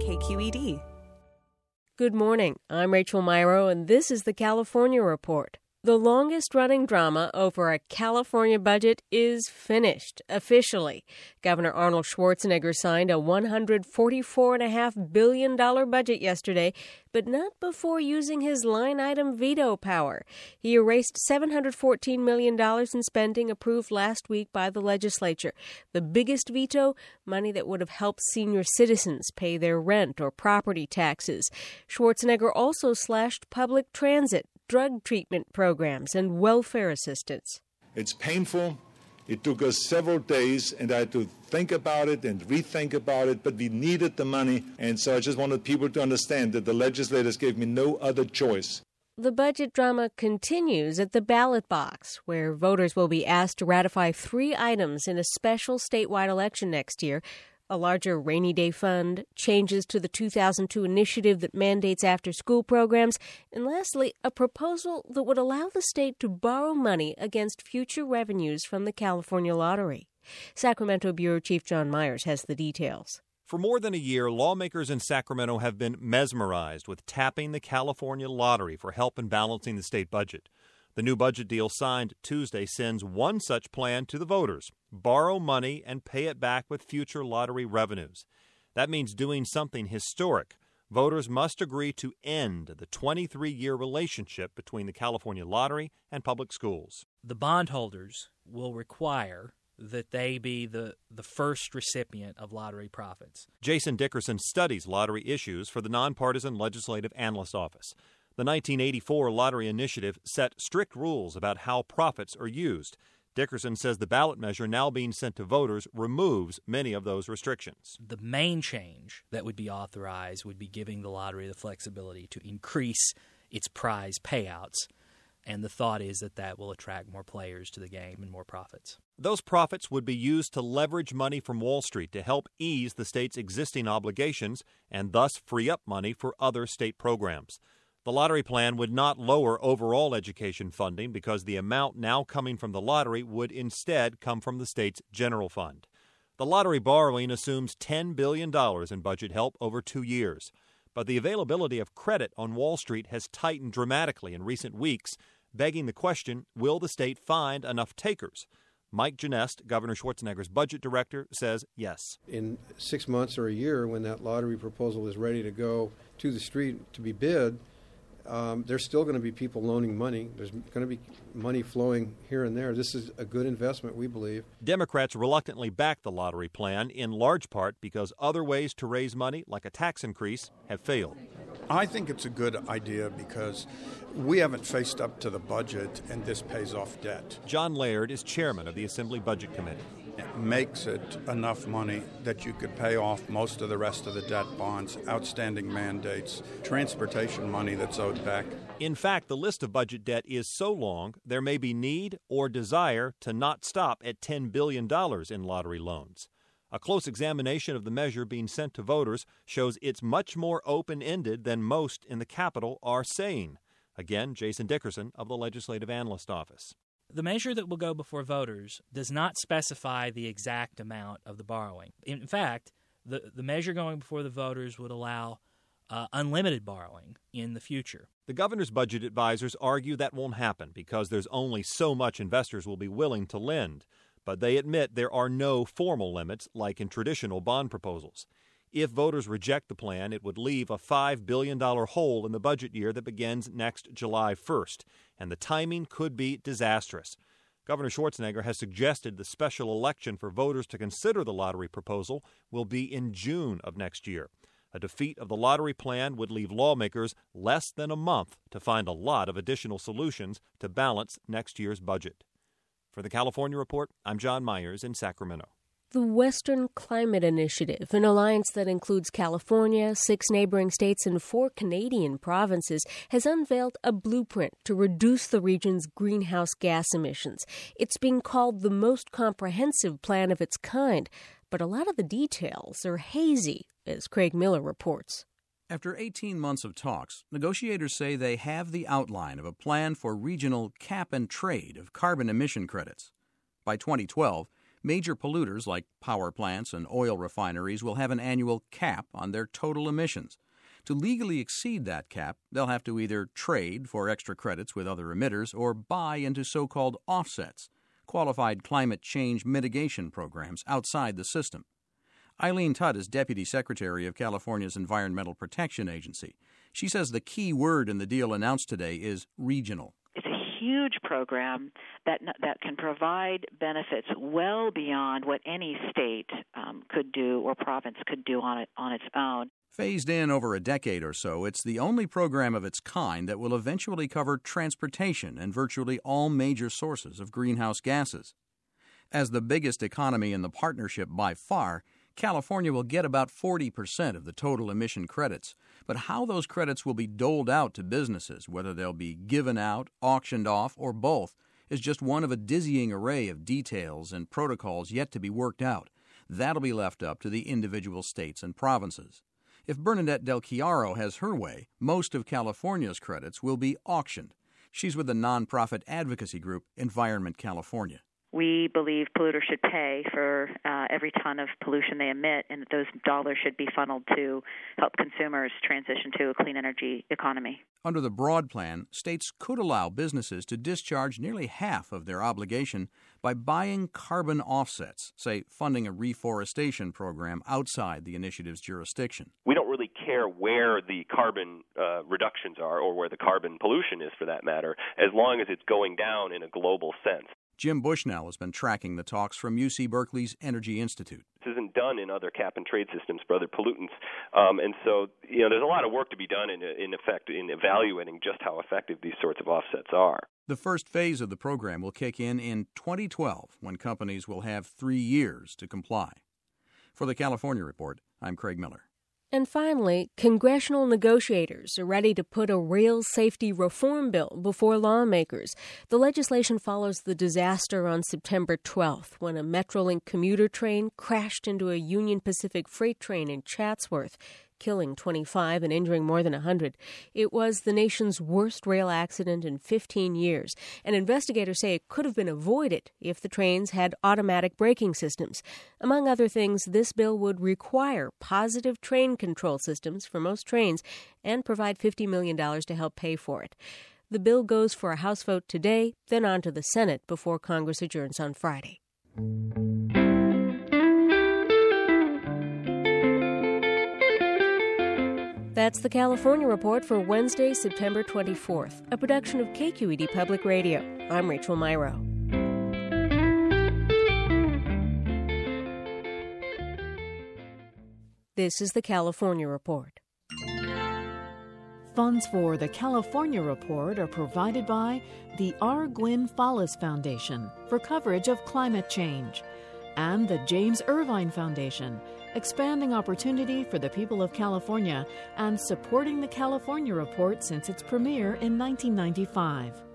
KQED. Good morning. I'm Rachel Myro, and this is the California Report. The longest-running drama over a California budget is finished, officially. Governor Arnold Schwarzenegger signed a $144.5 billion budget yesterday, but not before using his line-item veto power. He erased $714 million in spending approved last week by the legislature. The biggest veto, money that would have helped senior citizens pay their rent or property taxes. Schwarzenegger also slashed public transit, drug treatment programs, and welfare assistance. It's painful. It took us several days, and I had to think about it and rethink about it, but we needed the money, and so I just wanted people to understand that the legislators gave me no other choice. The budget drama continues at the ballot box, where voters will be asked to ratify 3 items in a special statewide election next year: a larger rainy day fund, changes to the 2002 initiative that mandates after-school programs, and lastly, a proposal that would allow the state to borrow money against future revenues from the California lottery. Sacramento Bureau Chief John Myers has the details. For more than a year, lawmakers in Sacramento have been mesmerized with tapping the California lottery for help in balancing the state budget. The new budget deal signed Tuesday sends one such plan to the voters: borrow money and pay it back with future lottery revenues. That means doing something historic. Voters must agree to end the 23-year relationship between the California lottery and public schools. The bondholders will require that they be the first recipient of lottery profits. Jason Dickerson studies lottery issues for the Nonpartisan Legislative Analyst Office. The 1984 Lottery Initiative set strict rules about how profits are used. Dickerson says the ballot measure now being sent to voters removes many of those restrictions. The main change that would be authorized would be giving the lottery the flexibility to increase its prize payouts. And the thought is that that will attract more players to the game and more profits. Those profits would be used to leverage money from Wall Street to help ease the state's existing obligations and thus free up money for other state programs. The lottery plan would not lower overall education funding because the amount now coming from the lottery would instead come from the state's general fund. The lottery borrowing assumes $10 billion in budget help over 2 years. But the availability of credit on Wall Street has tightened dramatically in recent weeks, begging the question, will the state find enough takers? Mike Genest, Governor Schwarzenegger's budget director, says yes. In 6 months or a year, when that lottery proposal is ready to go to the street to be bid, there's still going to be people loaning money. There's going to be money flowing here and there. This is a good investment, we believe. Democrats reluctantly backed the lottery plan, in large part because other ways to raise money, like a tax increase, have failed. I think it's a good idea because we haven't faced up to the budget, and this pays off debt. John Laird is chairman of the Assembly Budget Committee. It makes it enough money that you could pay off most of the rest of the debt bonds, outstanding mandates, transportation money that's owed back. In fact, the list of budget debt is so long, there may be need or desire to not stop at $10 billion in lottery loans. A close examination of the measure being sent to voters shows it's much more open-ended than most in the Capitol are saying. Again, Jason Dickerson of the Legislative Analyst Office. The measure that will go before voters does not specify the exact amount of the borrowing. In fact, the measure going before the voters would allow unlimited borrowing in the future. The governor's budget advisors argue that won't happen because there's only so much investors will be willing to lend. But they admit there are no formal limits like in traditional bond proposals. If voters reject the plan, it would leave a $5 billion hole in the budget year that begins next July 1st, and the timing could be disastrous. Governor Schwarzenegger has suggested the special election for voters to consider the lottery proposal will be in June of next year. A defeat of the lottery plan would leave lawmakers less than a month to find a lot of additional solutions to balance next year's budget. For the California Report, I'm John Myers in Sacramento. The Western Climate Initiative, an alliance that includes California, 6 neighboring states, and 4 Canadian provinces, has unveiled a blueprint to reduce the region's greenhouse gas emissions. It's being called the most comprehensive plan of its kind, but a lot of the details are hazy, as Craig Miller reports. After 18 months of talks, negotiators say they have the outline of a plan for regional cap and trade of carbon emission credits. By 2012, Major polluters like power plants and oil refineries will have an annual cap on their total emissions. To legally exceed that cap, they'll have to either trade for extra credits with other emitters or buy into so-called offsets, qualified climate change mitigation programs outside the system. Eileen Tutt is Deputy Secretary of California's Environmental Protection Agency. She says the key word in the deal announced today is regional. It's a huge program that can provide benefits well beyond what any state could do or province could do on its own. Phased in over a decade or so, it's the only program of its kind that will eventually cover transportation and virtually all major sources of greenhouse gases. As the biggest economy in the partnership by far, California will get about 40% of the total emission credits. But how those credits will be doled out to businesses, whether they'll be given out, auctioned off, or both, is just one of a dizzying array of details and protocols yet to be worked out. That'll be left up to the individual states and provinces. If Bernadette Del Chiaro has her way, most of California's credits will be auctioned. She's with the nonprofit advocacy group Environment California. We believe polluters should pay for every ton of pollution they emit, and that those dollars should be funneled to help consumers transition to a clean energy economy. Under the broad plan, states could allow businesses to discharge nearly half of their obligation by buying carbon offsets, say funding a reforestation program outside the initiative's jurisdiction. We don't really care where the carbon reductions are or where the carbon pollution is, for that matter, as long as it's going down in a global sense. Jim Bushnell has been tracking the talks from UC Berkeley's Energy Institute. This isn't done in other cap-and-trade systems for other pollutants. And so, there's a lot of work to be done in effect in evaluating just how effective these sorts of offsets are. The first phase of the program will kick in 2012, when companies will have 3 years to comply. For the California Report, I'm Craig Miller. And finally, congressional negotiators are ready to put a rail safety reform bill before lawmakers. The legislation follows the disaster on September 12th when a Metrolink commuter train crashed into a Union Pacific freight train in Chatsworth, killing 25 and injuring more than 100. It was the nation's worst rail accident in 15 years, and investigators say it could have been avoided if the trains had automatic braking systems. Among other things, this bill would require positive train control systems for most trains and provide $50 million to help pay for it. The bill goes for a House vote today, then on to the Senate before Congress adjourns on Friday. That's the California Report for Wednesday, September 24th, a production of KQED Public Radio. I'm Rachel Myrow. This is the California Report. Funds for the California Report are provided by the R. Gwynne Follis Foundation for coverage of climate change and the James Irvine Foundation, expanding opportunity for the people of California and supporting the California Report since its premiere in 1995.